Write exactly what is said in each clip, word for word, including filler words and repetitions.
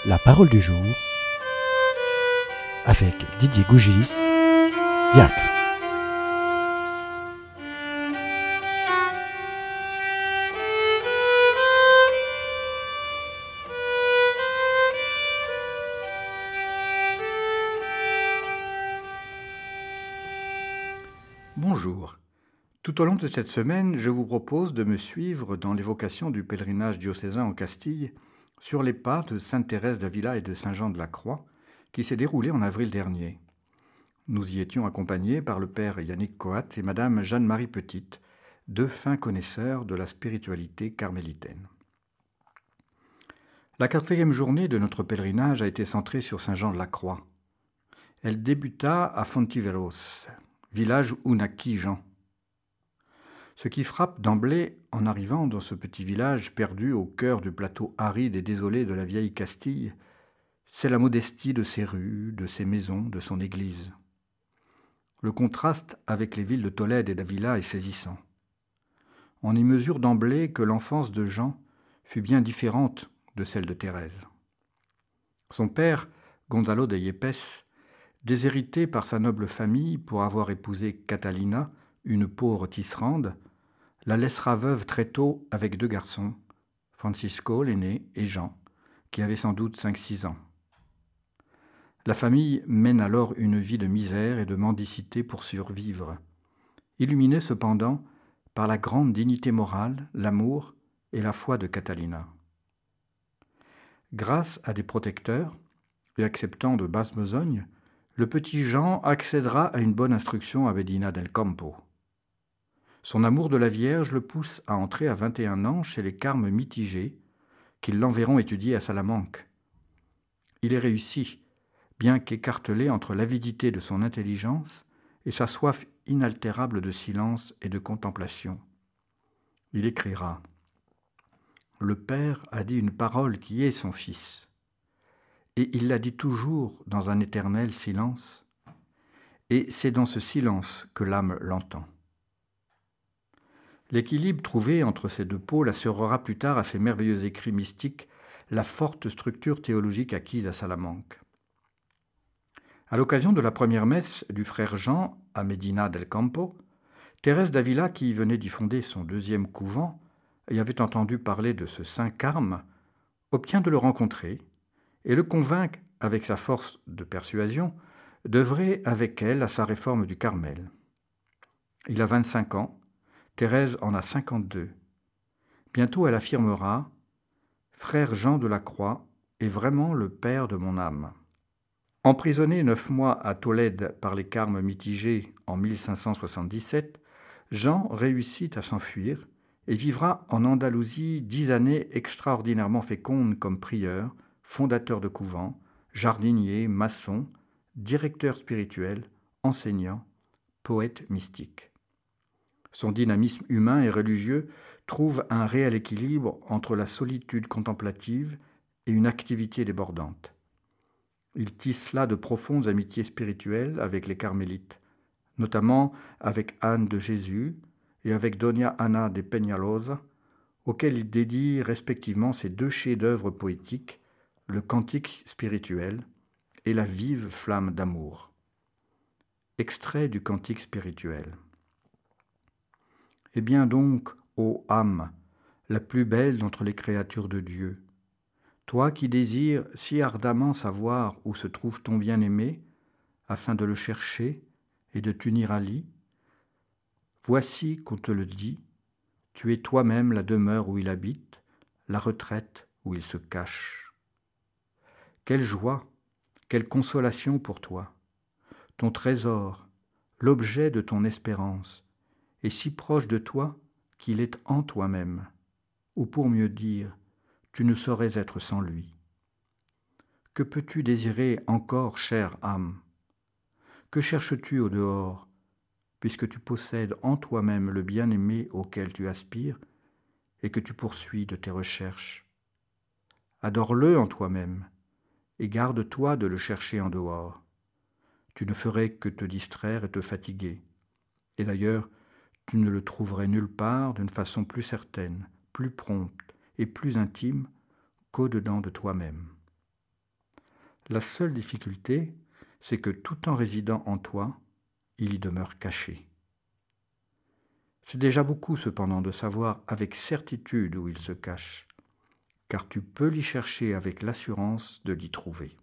La parole du jour avec Didier Gougis, diacre. Bonjour. Tout au long de cette semaine, je vous propose de me suivre dans l'évocation du pèlerinage diocésain en Castille sur les pas de Sainte Thérèse d'Avila et de Saint Jean de la Croix qui s'est déroulé en avril dernier. Nous y étions accompagnés par le père Yannick Coat et madame Jeanne-Marie Petite, deux fins connaisseurs de la spiritualité carmélitaine. La quatrième journée de notre pèlerinage a été centrée sur Saint Jean de la Croix. Elle débuta à Fontiveros, village où naquit Jean. Ce qui frappe d'emblée en arrivant dans ce petit village perdu au cœur du plateau aride et désolé de la vieille Castille, c'est la modestie de ses rues, de ses maisons, de son église. Le contraste avec les villes de Tolède et d'Avila est saisissant. On y mesure d'emblée que l'enfance de Jean fut bien différente de celle de Thérèse. Son père, Gonzalo de Yepes, déshérité par sa noble famille pour avoir épousé Catalina, une pauvre tisserande, la laissera veuve très tôt avec deux garçons, Francisco, l'aîné, et Jean, qui avait sans doute cinq-six ans. La famille mène alors une vie de misère et de mendicité pour survivre, illuminée cependant par la grande dignité morale, l'amour et la foi de Catalina. Grâce à des protecteurs et acceptant de basse besogne, le petit Jean accédera à une bonne instruction à Medina del Campo. Son amour de la Vierge le pousse à entrer à vingt et un ans chez les Carmes mitigés, qui l'enverront étudier à Salamanque. Il est réussi, bien qu'écartelé entre l'avidité de son intelligence et sa soif inaltérable de silence et de contemplation. Il écrira « Le Père a dit une parole qui est son Fils, et il la dit toujours dans un éternel silence, et c'est dans ce silence que l'âme l'entend. » L'équilibre trouvé entre ces deux pôles assurera plus tard à ces merveilleux écrits mystiques la forte structure théologique acquise à Salamanque. À l'occasion de la première messe du frère Jean à Medina del Campo, Thérèse d'Avila, qui venait d'y fonder son deuxième couvent et avait entendu parler de ce saint Carme, obtient de le rencontrer et le convainc, avec sa force de persuasion, d'œuvrer avec elle à sa réforme du Carmel. Il a vingt-cinq ans, Thérèse en a cinquante-deux. Bientôt elle affirmera « Frère Jean de la Croix est vraiment le père de mon âme ». Emprisonné neuf mois à Tolède par les Carmes mitigés en mille cinq cent soixante-dix-sept, Jean réussit à s'enfuir et vivra en Andalousie dix années extraordinairement fécondes comme prieur, fondateur de couvent, jardinier, maçon, directeur spirituel, enseignant, poète mystique. Son dynamisme humain et religieux trouve un réel équilibre entre la solitude contemplative et une activité débordante. Il tisse là de profondes amitiés spirituelles avec les carmélites, notamment avec Anne de Jésus et avec Doña Ana de Peñalosa, auxquels il dédie respectivement ses deux chefs-d'œuvre poétiques, le Cantique spirituel et la Vive flamme d'amour. Extrait du Cantique spirituel. Eh bien donc, ô âme, la plus belle d'entre les créatures de Dieu, toi qui désires si ardemment savoir où se trouve ton bien-aimé, afin de le chercher et de t'unir à lui, voici qu'on te le dit, tu es toi-même la demeure où il habite, la retraite où il se cache. Quelle joie, quelle consolation pour toi, ton trésor, l'objet de ton espérance, est si proche de toi qu'il est en toi-même, ou pour mieux dire, tu ne saurais être sans lui. Que peux-tu désirer encore, chère âme? Que cherches-tu au dehors, puisque tu possèdes en toi-même le bien-aimé auquel tu aspires et que tu poursuis de tes recherches? Adore-le en toi-même et garde-toi de le chercher en dehors. Tu ne ferais que te distraire et te fatiguer. Et d'ailleurs, tu ne le trouverais nulle part d'une façon plus certaine, plus prompte et plus intime qu'au-dedans de toi-même. La seule difficulté, c'est que tout en résidant en toi, il y demeure caché. C'est déjà beaucoup cependant de savoir avec certitude où il se cache, car tu peux l'y chercher avec l'assurance de l'y trouver.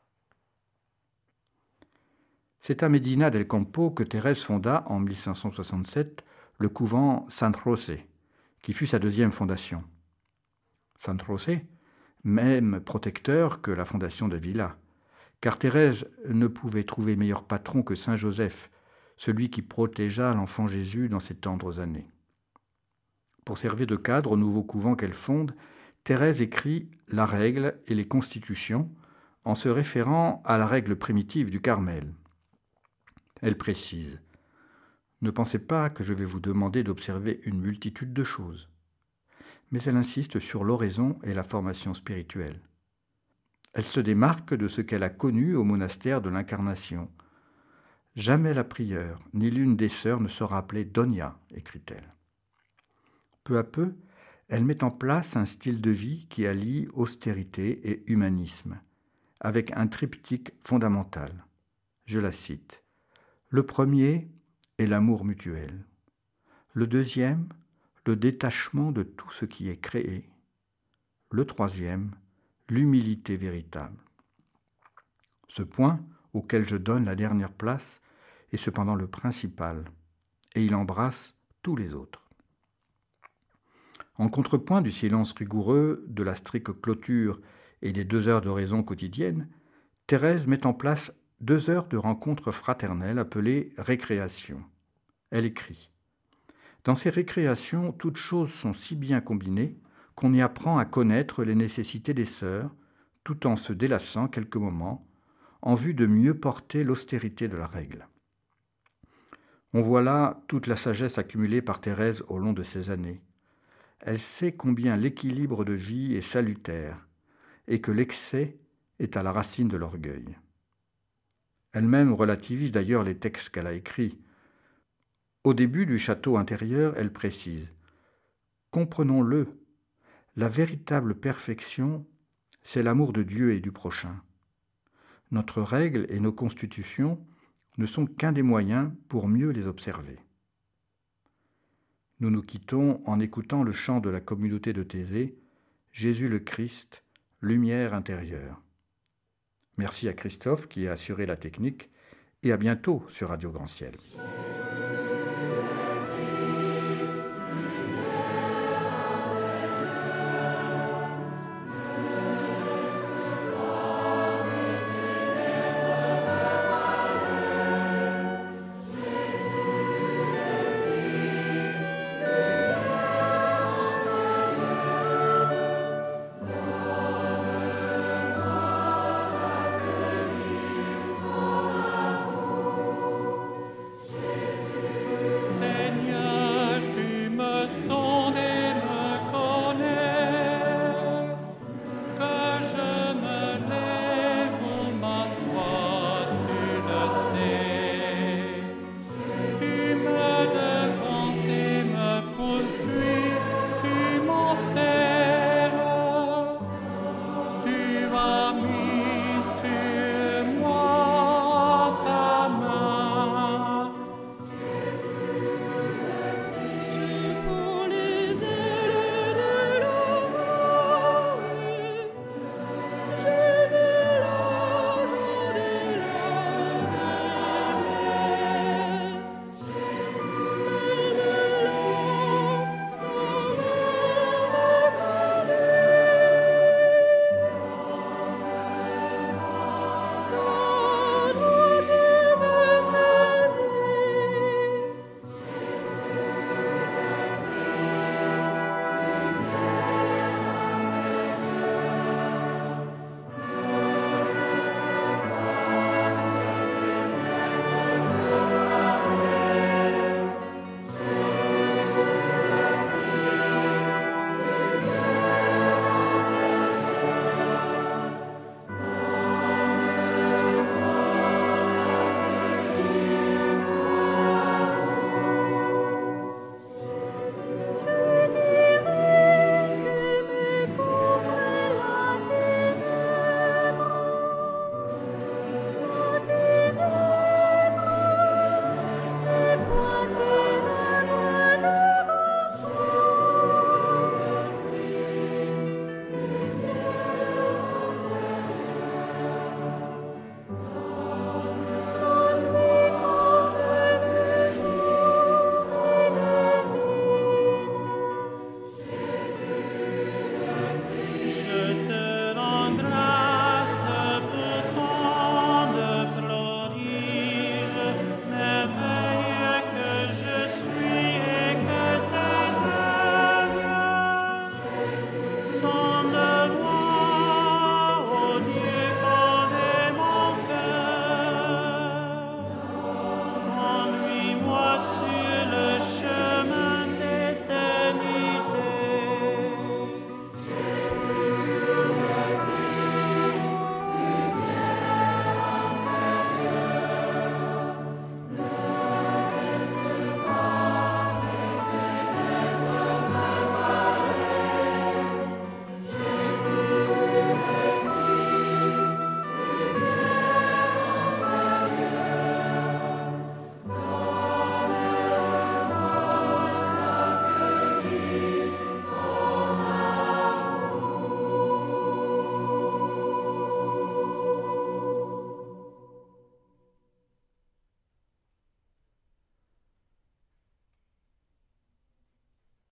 C'est à Medina del Campo que Thérèse fonda en mille cinq cent soixante-sept le couvent San José, qui fut sa deuxième fondation. San José, même protecteur que la fondation de Villa, car Thérèse ne pouvait trouver meilleur patron que Saint Joseph, celui qui protégea l'enfant Jésus dans ses tendres années. Pour servir de cadre au nouveau couvent qu'elle fonde, Thérèse écrit la règle et les constitutions en se référant à la règle primitive du Carmel. Elle précise « Ne pensez pas que je vais vous demander d'observer une multitude de choses. » Mais elle insiste sur l'oraison et la formation spirituelle. Elle se démarque de ce qu'elle a connu au monastère de l'Incarnation. « Jamais la prieure, ni l'une des sœurs ne sera appelée Donia », écrit-elle. Peu à peu, elle met en place un style de vie qui allie austérité et humanisme, avec un triptyque fondamental. Je la cite. Le premier est l'amour mutuel. Le deuxième, le détachement de tout ce qui est créé. Le troisième, l'humilité véritable. Ce point, auquel je donne la dernière place, est cependant le principal, et il embrasse tous les autres. En contrepoint du silence rigoureux, de la stricte clôture et des deux heures d'oraison quotidiennes, Thérèse met en place deux heures de rencontres fraternelles appelées récréations. Elle écrit « Dans ces récréations, toutes choses sont si bien combinées qu'on y apprend à connaître les nécessités des sœurs, tout en se délassant quelques moments, en vue de mieux porter l'austérité de la règle. » On voit là toute la sagesse accumulée par Thérèse au long de ces années. Elle sait combien l'équilibre de vie est salutaire et que l'excès est à la racine de l'orgueil. Elle-même relativise d'ailleurs les textes qu'elle a écrits. Au début du château intérieur, elle précise « Comprenons-le, la véritable perfection, c'est l'amour de Dieu et du prochain. Notre règle et nos constitutions ne sont qu'un des moyens pour mieux les observer. » Nous nous quittons en écoutant le chant de la communauté de Thésée, Jésus le Christ, lumière intérieure. Merci à Christophe qui a assuré la technique et à bientôt sur Radio Grand Ciel.